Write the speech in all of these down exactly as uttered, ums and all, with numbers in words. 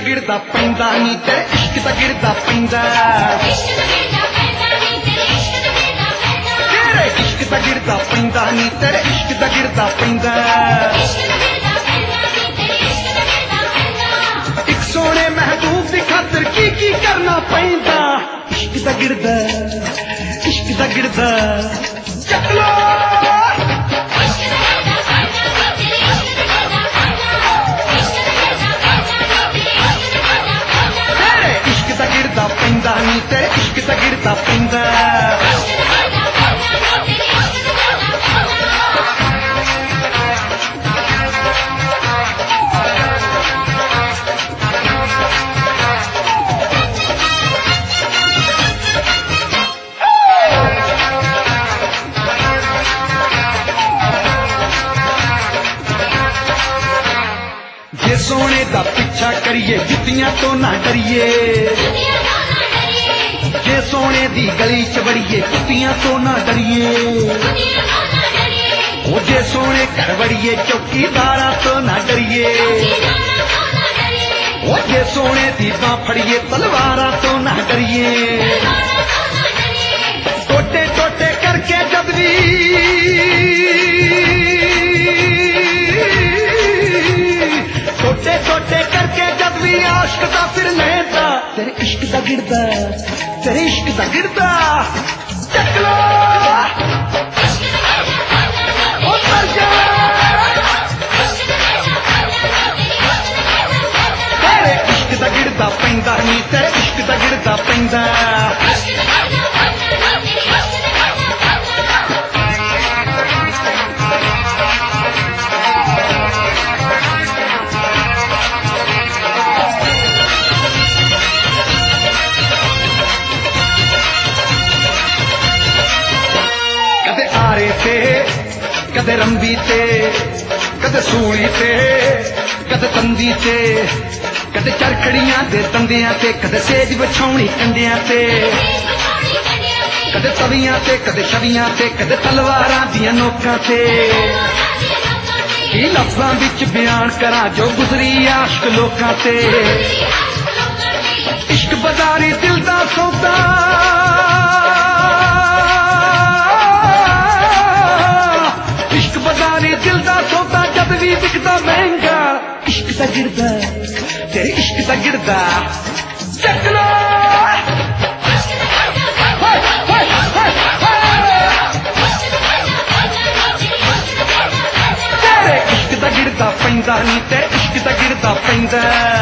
गिरदा पैंदा नी तेरे इश्क दा गिरदा पैंदा तेरे इश्क दा गिरदा पैंदा नी तेरे इश्क दा गिरदा पैंदा एक सोने महबूब दी खातर की की करना पैंदा इश्क दा गिरदा इश्क दा गिरदा चलो पैंदा नी तेरे इश्क दा गिरदा पैंदा जे सोने दा पिछा करिए जुतियां तो ना डरिए जे सोने दी गली च बड़िए कुत्तियां तो ना डरिए ओ जे सोने घर बड़िए चौकीदारा तो ना डरिए ओ जे सोने दी बां फड़िए तलवारा तो ना डरिए टोटे टोटे करके जब भी टोटे टोटे करके जब भी आशिक दा फिर लेता तेरे इश्क दा गिरदा तेरे इश्क दा गिरदा चकलो तेरे इश्क दा गिरदा पैंदा नी तेरे इश्क दा गिरदा पैंदा कदे रंबी ते कदे सूली ते कदे तंदी ते कदे चरखड़ियां दे तंदियां ते कदे सेज बिछाउणी कंडियां ते कदे तवियां ते कदे छवियां ते कदे तलवारां दियां नोकां ते की लफ्जां विच बयान करां जो गुजरी आशिक लोकां ते इश्क बाजारी दिल दा सौदा दिल दा सौदा जद भी बिकदा महंगा इश्क दा गिरदा तेरे इश्क दा गिरदा चकलो तेरे इश्क दा गिरदा पैंदा नी तेरे इश्क दा गिरदा पैंदा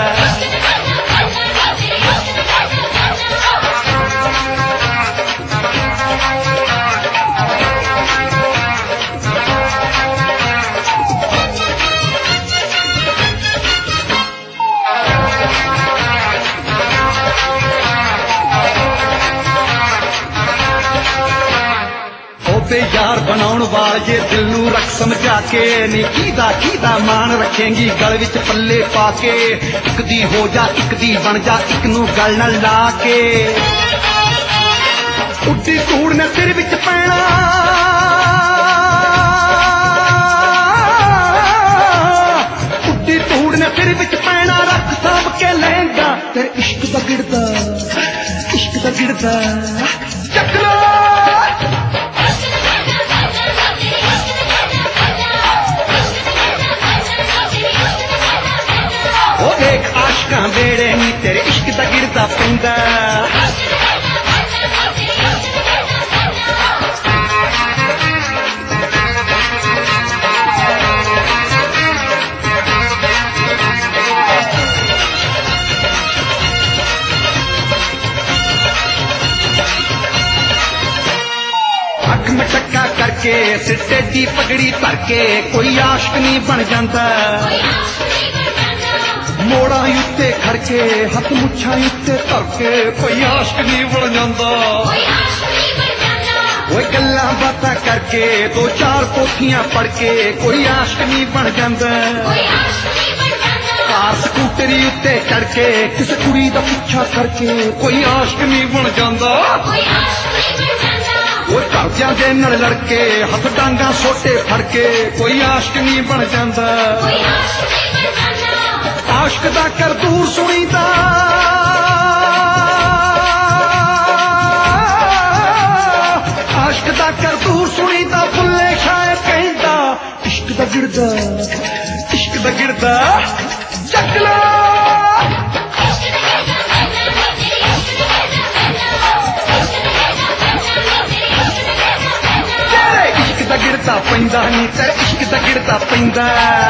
यार बनाउण वाल जे दिल नू रख समझा के नी कीदा कीदा मान रखेंगी गल विच पल्ले पाके इक दी हो जा इक दी बन जा इक नू गल न ला के उड्डी कूड़ ने सिर विच पैना उड्डी कूड़ ने सिर विच पैना रख साम के लहंगा तेरे इश्क दा गिरदा इश्क दा गिरदा चकलो आशिकां बेड़े नी तेरे इश्क दा गिरदा पैंदा अख मटक्का करके सिट्टे दी पगड़ी भर के कोई आशिक नहीं बन जाता मोड़ा उत्ते खड़के हथ मुछा उत्ते धरके कोई आशिक नहीं बन जाता वो गल्लां बातां करके दो चार पोथियां पढ़ के कोई आशिक नहीं बन जाता कार स्कूटरी उत्ते चढ़ के किसी कुड़ी दा पीछा करके कोई आशिक नहीं बन जाता वो घरदियां दे नाल लड़के हथ डांगा सोटे फड़ के कोई आशिक नहीं बन जाता ਆਸ਼ਕ ਦਾ ਕਰਤੂਰ ਸੁਣੀਦਾ ਆਸ਼ਕ ਦਾ ਕਰਤੂਰ ਸੁਣੀਦਾ ਫੁੱਲੇ ਸ਼ਾਇਰ ਕਹਿੰਦਾ ਇਸ਼ਕ ਦਾ ਗਿਰਦਾ ਇਸ਼ਕ ਦਾ ਗਿਰਦਾ ਚੱਕ ਲਾ ਇਸ਼ਕ ਦਾ ਗਿਰਦਾ ਪੈਂਦਾ ਨੀ ਤੇਰੇ ਇਸ਼ਕ ਦਾ ਗਿਰਦਾ ਪੈਂਦਾ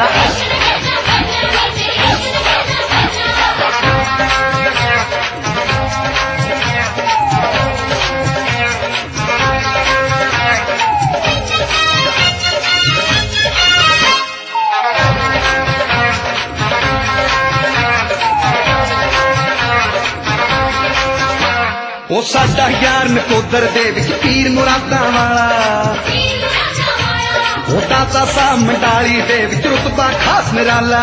ਉਹ ਸਾਡਾ ਯਾਰ ਨਕੋਦਰ ਦੇ ਵਿੱਚ ਪੀਰ ਮੁਰਾਦਾਂ ਵਾਲਾ ਉਹ ਦਾਤਾ ਸਾਹਿਬ ਮੰਡਾਲੀ ਦੇ ਵਿੱਚ ਰੁਤਬਾ ਖਾਸ ਨਿਰਾਲਾ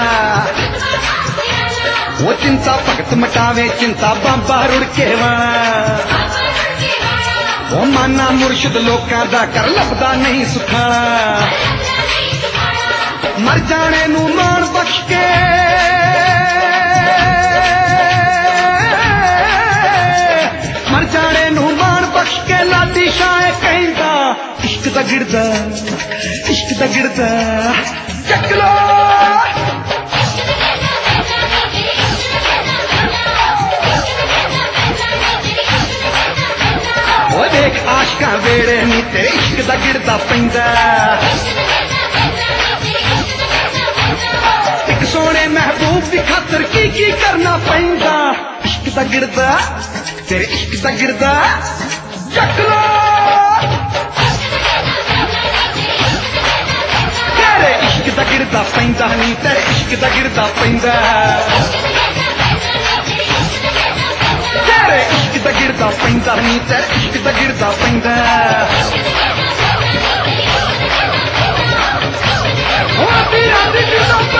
ਉਹ ਚਿੰਤਾ ਭਗਤ ਮਟਾਵੇ ਚਿੰਤਾ ਬਾਬਾ ਰੁੜ ਕੇ ਵਾਲਾ ਉਹ ਮਾਨਾ ਮੁਰਸ਼ਿਦ ਲੋਕਾਂ ਦਾ ਕਰ ਲੱਭਦਾ ਨਹੀਂ ਸੁਖਾਲਾ ਮਰ ਜਾਣੇ ਨੂੰ ਮਾਣ ਬਖਸ਼ ਕੇ ਮਰ ਜਾਣੇ ਨੂੰ ਮਾਣ ਬਖਸ਼ ਕੇ ਲਾਡੀ ਸ਼ਾਹ ਕਹਿੰਦਾ ਇਸ਼ਕ ਦਾ ਗਿਰਦਾ ਇਸ਼ਕ ਦਾ ਗਿਰਦਾ ਚੱਕ ਲੋ ਉਹ ਦੇਖ ਆਸ਼ਕਾਂ ਵੇੜੇ ਨੀ ਤੇਰੇ ਇਸ਼ਕ ਦਾ ਗਿਰਦਾ ਪੈਂਦਾ ਇੱਕ ਸੋਹਣੇ ਮਹਿਬੂਬ ਦੀ ਖਾਤਰ ਕੀ ਕੀ ਕਰਨਾ ਪੈਂਦਾ ਇਸ਼ਕ ਦਾ ਗਿਰਦਾ ਤੇਰੇ ਇਸ਼ਕ ਦਾ ਗਿਰਦਾ ਚੱਕ ਲੋ ਤੇਰੇ ਇਸ਼ਕ ਦਾ ਗਿਰਦਾ ਪੈਂਦਾ ਨੀ ਤੇਰੇ ਇਸ਼ਕ ਦਾ ਗਿਰਦਾ ਪੈਂਦਾ ਤੇਰੇ ਇਸ਼ਕ ਦਾ ਗਿਰਦਾ ਪੈਂਦਾ ਨੀ ਤੇਰੇ ਇਸ਼ਕ ਦਾ ਗਿਰਦਾ ਪੈਂਦਾ ਉਹ ਤੇਰਾ ਦਿਲ